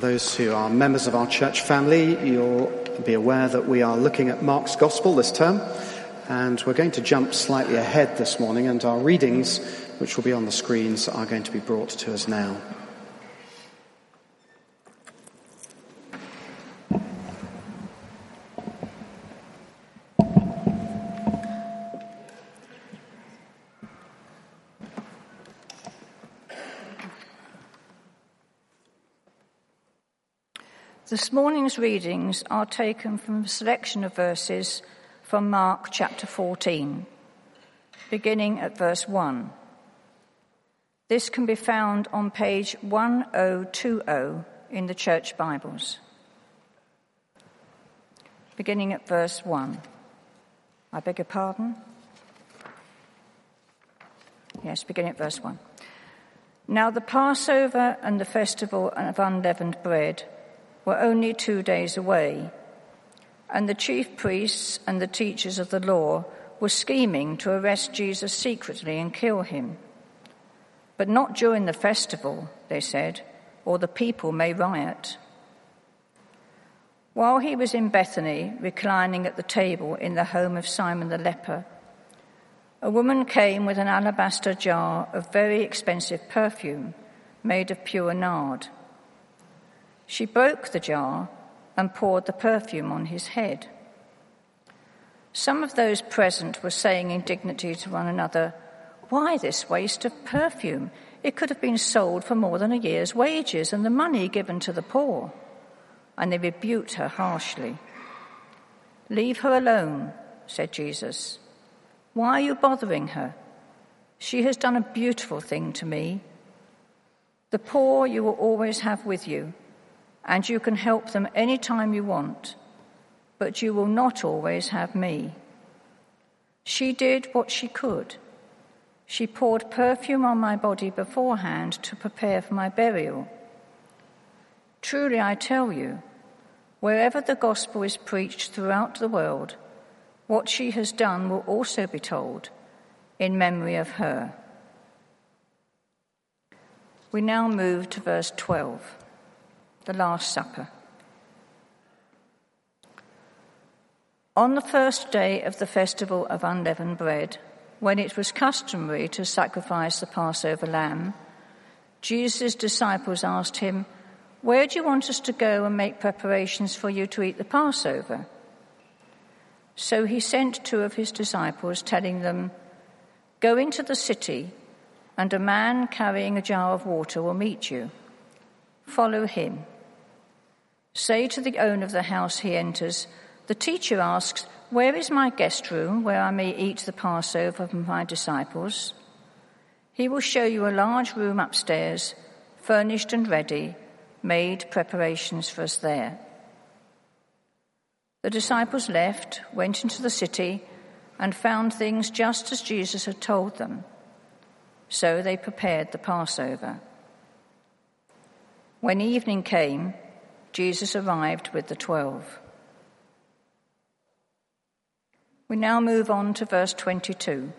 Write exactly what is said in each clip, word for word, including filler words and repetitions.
For those who are members of our church family, you'll be aware that we are looking at Mark's Gospel this term, and we're going to jump slightly ahead this morning, and our readings, which will be on the screens, are going to be brought to us now. This morning's readings are taken from a selection of verses from Mark chapter fourteen, beginning at verse one. This can be found on page ten twenty in the Church Bibles. Beginning at verse one. I beg your pardon? Yes, beginning at verse one. Now the Passover and the festival of unleavened bread were only two days away, and the chief priests and the teachers of the law were scheming to arrest Jesus secretly and kill him. But not during the festival, they said, or the people may riot. While he was in Bethany, reclining at the table in the home of Simon the leper, a woman came with an alabaster jar of very expensive perfume made of pure nard. She broke the jar and poured the perfume on his head. Some of those present were saying indignantly to one another, "Why this waste of perfume? It could have been sold for more than a year's wages and the money given to the poor." And they rebuked her harshly. "Leave her alone," said Jesus. "Why are you bothering her? She has done a beautiful thing to me. The poor you will always have with you, and you can help them any time you want, but you will not always have me. She did what she could. She poured perfume on my body beforehand to prepare for my burial. Truly I tell you, wherever the gospel is preached throughout the world, what she has done will also be told in memory of her." We now move to verse twelve. The Last Supper. On the first day of the festival of unleavened bread, when it was customary to sacrifice the Passover lamb, Jesus' disciples asked him, "Where do you want us to go and make preparations for you to eat the Passover?" So he sent two of his disciples, telling them, "Go into the city, and a man carrying a jar of water will meet you. Follow him. Say to the owner of the house he enters, 'The teacher asks, where is my guest room where I may eat the Passover with my disciples?' He will show you a large room upstairs, furnished and ready, made preparations for us there." The disciples left, went into the city, and found things just as Jesus had told them. So they prepared the Passover. When evening came, Jesus arrived with the twelve. We now move on to verse twenty-two.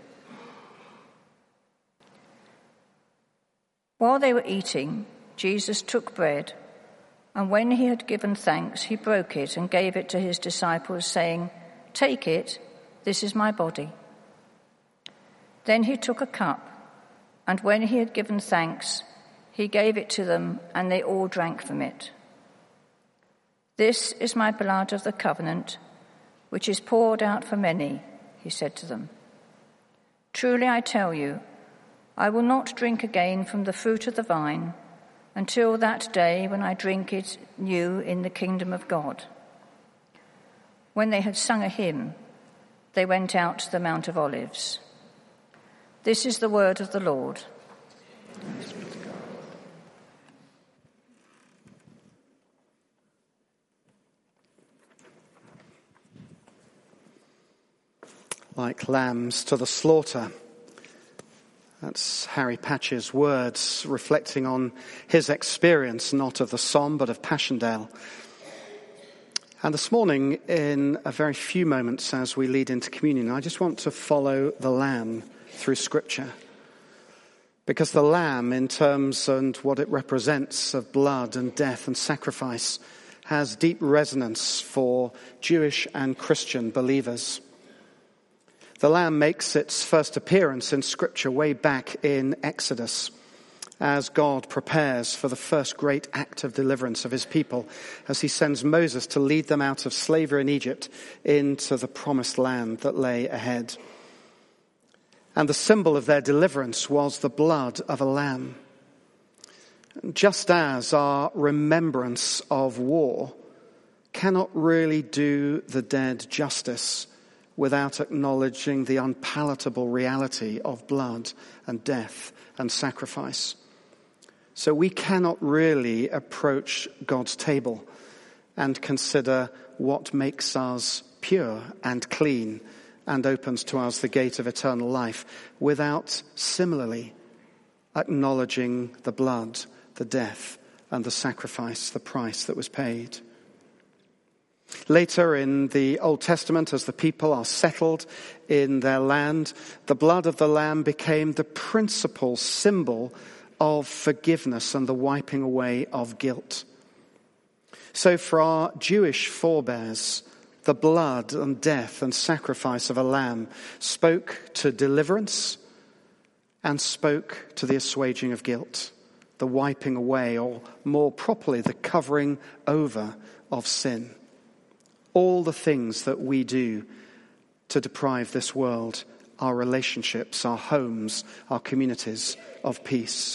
While they were eating, Jesus took bread, and when he had given thanks, he broke it and gave it to his disciples, saying, "Take it, this is my body." Then he took a cup, and when he had given thanks, he gave it to them, and they all drank from it. "This is my blood of the covenant, which is poured out for many," he said to them. "Truly I tell you, I will not drink again from the fruit of the vine until that day when I drink it new in the kingdom of God." When they had sung a hymn, they went out to the Mount of Olives. This is the word of the Lord. Like lambs to the slaughter. That's Harry Patch's words, reflecting on his experience, not of the Somme, but of Passchendaele. And this morning, in a very few moments as we lead into communion, I just want to follow the Lamb through Scripture. Because the lamb, in terms and what it represents of blood and death and sacrifice, has deep resonance for Jewish and Christian believers. The lamb makes its first appearance in Scripture way back in Exodus, as God prepares for the first great act of deliverance of his people, as he sends Moses to lead them out of slavery in Egypt into the promised land that lay ahead. And the symbol of their deliverance was the blood of a lamb. Just as our remembrance of war cannot really do the dead justice without acknowledging the unpalatable reality of blood and death and sacrifice, so we cannot really approach God's table and consider what makes us pure and clean and opens to us the gate of eternal life without similarly acknowledging the blood, the death, and the sacrifice, the price that was paid. Later in the Old Testament, as the people are settled in their land, the blood of the lamb became the principal symbol of forgiveness and the wiping away of guilt. So for our Jewish forebears, the blood and death and sacrifice of a lamb spoke to deliverance and spoke to the assuaging of guilt, the wiping away, or more properly, the covering over of sin. All the things that we do to deprive this world, our relationships, our homes, our communities of peace.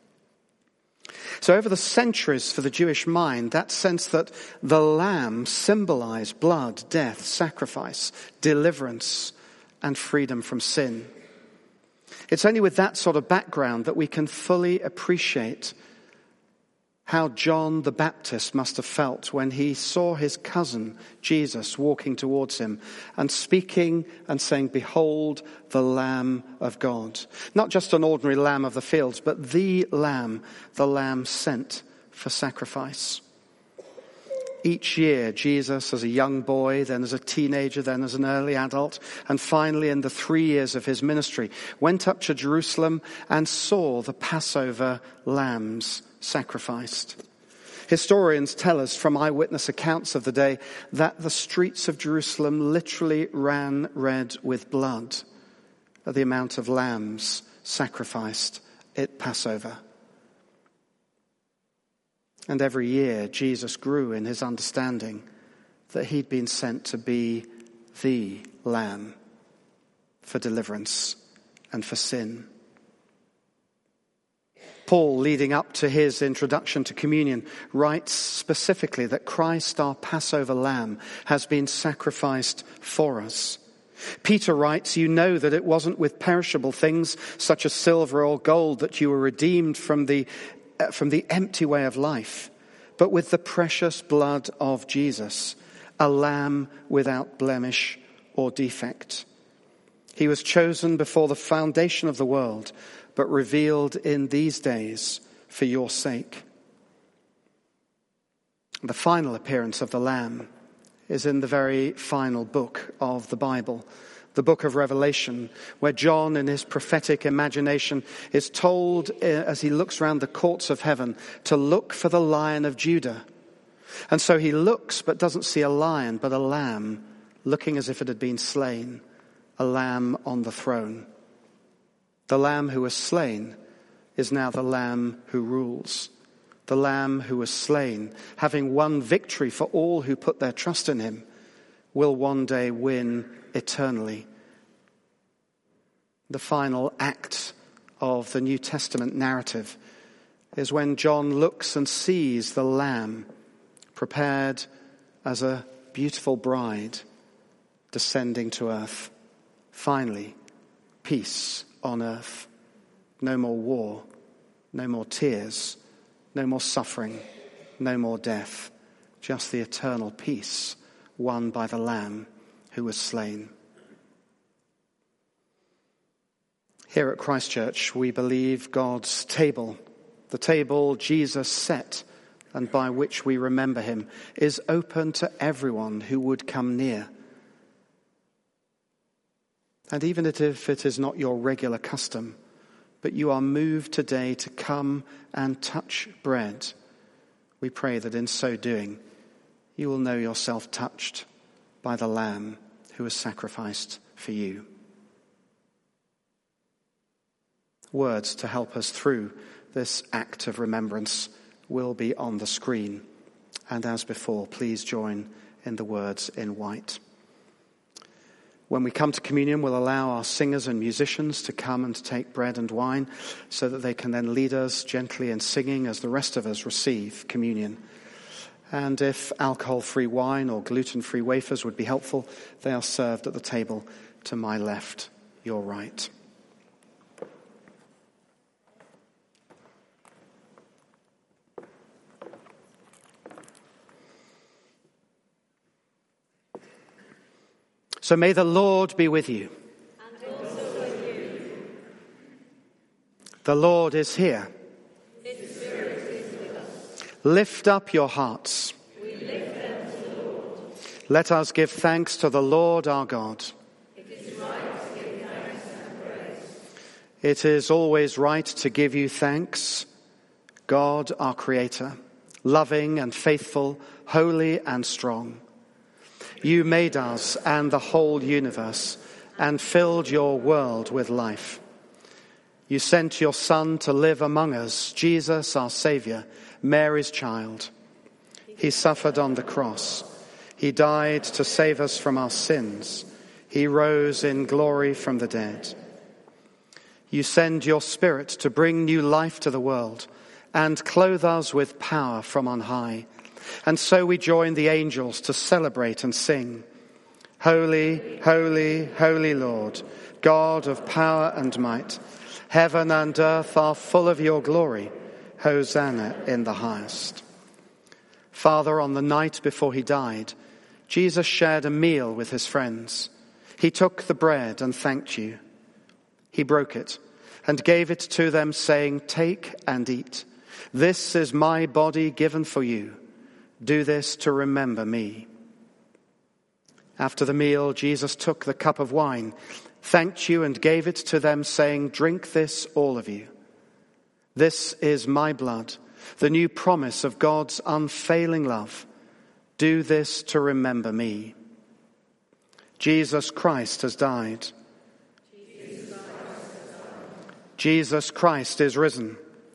So over the centuries for the Jewish mind, that sense that the lamb symbolized blood, death, sacrifice, deliverance, and freedom from sin. It's only with that sort of background that we can fully appreciate how John the Baptist must have felt when he saw his cousin Jesus walking towards him and speaking and saying, "Behold the Lamb of God." Not just an ordinary lamb of the fields, but the lamb, the lamb sent for sacrifice. Each year, Jesus, as a young boy, then as a teenager, then as an early adult, and finally in the three years of his ministry, went up to Jerusalem and saw the Passover lambs sacrificed. Historians tell us from eyewitness accounts of the day that the streets of Jerusalem literally ran red with blood at the amount of lambs sacrificed at Passover. And every year Jesus grew in his understanding that he'd been sent to be the lamb for deliverance and for sin. Paul, leading up to his introduction to communion, writes specifically that Christ, our Passover lamb, has been sacrificed for us. Peter writes, "You know that it wasn't with perishable things such as silver or gold that you were redeemed from the, uh, from the empty way of life, but with the precious blood of Jesus, a lamb without blemish or defect. He was chosen before the foundation of the world, but revealed in these days for your sake." The final appearance of the Lamb is in the very final book of the Bible, the book of Revelation, where John, in his prophetic imagination, is told as he looks around the courts of heaven to look for the Lion of Judah. And so he looks but doesn't see a lion, but a lamb, looking as if it had been slain, a lamb on the throne. The lamb who was slain is now the lamb who rules. The lamb who was slain, having won victory for all who put their trust in him, will one day win eternally. The final act of the New Testament narrative is when John looks and sees the lamb prepared as a beautiful bride descending to earth. Finally, peace on earth. No more war, no more tears, no more suffering, no more death. Just the eternal peace won by the Lamb who was slain. Here at Christ Church, we believe God's table, the table Jesus set and by which we remember him, is open to everyone who would come near. And even if it is not your regular custom but you are moved today to come and touch bread. We pray that in so doing, you will know yourself touched by the Lamb who was sacrificed for you. Words to help us through this act of remembrance will be on the screen. And as before, please join in the words in white. When we come to communion, we'll allow our singers and musicians to come and take bread and wine so that they can then lead us gently in singing as the rest of us receive communion. And if alcohol-free wine or gluten-free wafers would be helpful, they are served at the table to my left, your right. So may the Lord be with you. And also with you. The Lord is here. His Spirit is with us. Lift up your hearts. We lift them to the Lord. Let us give thanks to the Lord our God. It is right to give thanks and praise. It is always right to give you thanks, God our Creator, loving and faithful, holy and strong. You made us and the whole universe and filled your world with life. You sent your Son to live among us, Jesus our Saviour, Mary's child. He suffered on the cross. He died to save us from our sins. He rose in glory from the dead. You send your Spirit to bring new life to the world and clothe us with power from on high. And so we join the angels to celebrate and sing, Holy, holy, holy Lord, God of power and might. Heaven and earth are full of your glory. Hosanna in the highest. Father, on the night before he died, Jesus shared a meal with his friends. He took the bread and thanked you. He broke it and gave it to them, saying, Take and eat. This is my body given for you. Do this to remember me. After the meal, Jesus took the cup of wine, thanked you and gave it to them, saying, Drink this, all of you. This is my blood, the new promise of God's unfailing love. Do this to remember me. Jesus Christ has died. Jesus Christ is risen.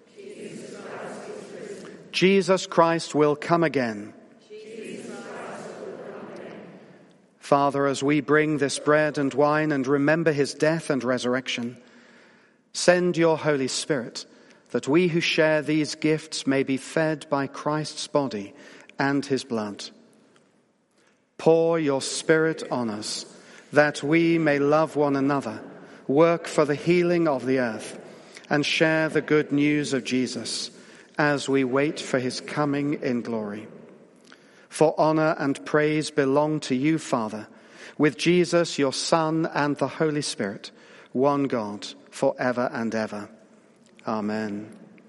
Jesus Christ will come again. Father, as we bring this bread and wine and remember his death and resurrection, send your Holy Spirit that we who share these gifts may be fed by Christ's body and his blood. Pour your Spirit on us that we may love one another, work for the healing of the earth, and share the good news of Jesus as we wait for his coming in glory. For honor and praise belong to you, Father, with Jesus, your Son, and the Holy Spirit, one God, forever and ever. Amen.